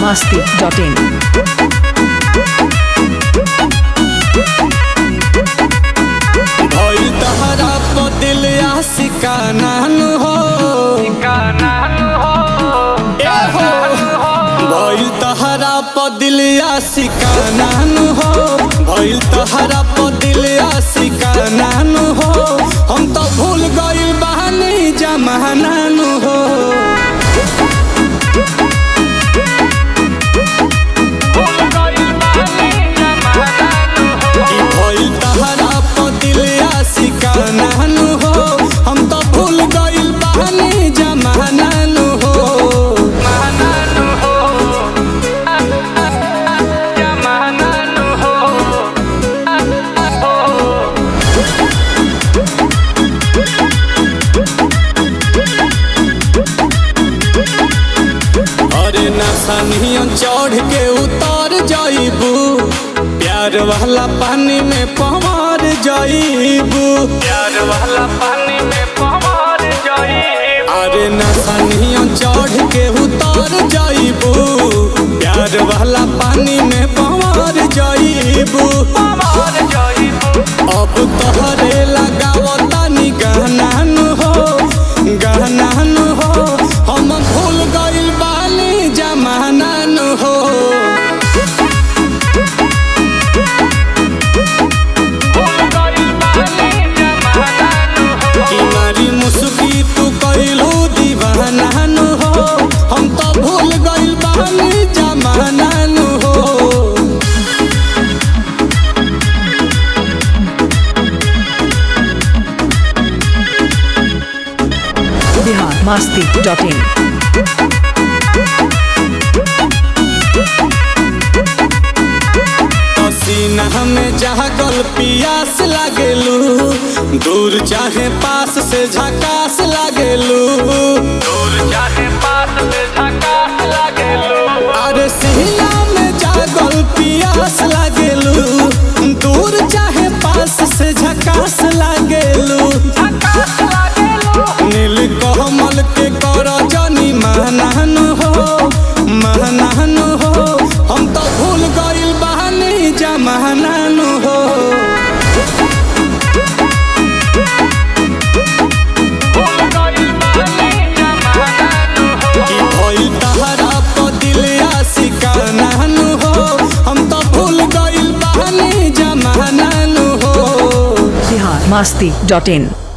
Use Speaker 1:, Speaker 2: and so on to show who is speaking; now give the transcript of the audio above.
Speaker 1: biharmasti.in
Speaker 2: भइल तहरा प दिल आशिकाना हो भइल तहरा प दिल आशिकाना हो भइल तहरा प दिल आशिकाना हो हम तो भूल गइल बहानी जमाना हो भइल तहरा प दिल आशिकाना हो हम तो भूल गइल बहानी जमाना हो अरे नशनियों चढ़ के उतर जाइबू प्यार वाला पानी में पवार जाइबू प्यार वाला पानी में पवार जाइबू अरे नशनियों चढ़ के उतर जाइबू प्यार वाला पानी में पवार जाइबू अब तोहरे लगावता नी गहनान हो गहनान हो हम भूल गइल बानी जमाना हो किनारी मुस्की तू कइलू दीवाना हो हम तो भूल गइल बानी जमाना हो
Speaker 1: biharmasti.in
Speaker 2: पसीना में जागल पियास लागेलू दूर चाहे पास से झकास लागेलू दूर चाहे पास से झकास लागेलू अरे सीना में जागल पियास लागेलू दूर चाहे पास से झकास लागेलू नील कमल के कर जनी महनान हो महनान हो हम तो भूल गइल बहानी जमाना हो कि भइल तहरा प दिल आशिकाना हो हम तो भूल गइल बहानी जमाना हो
Speaker 1: biharmasti.in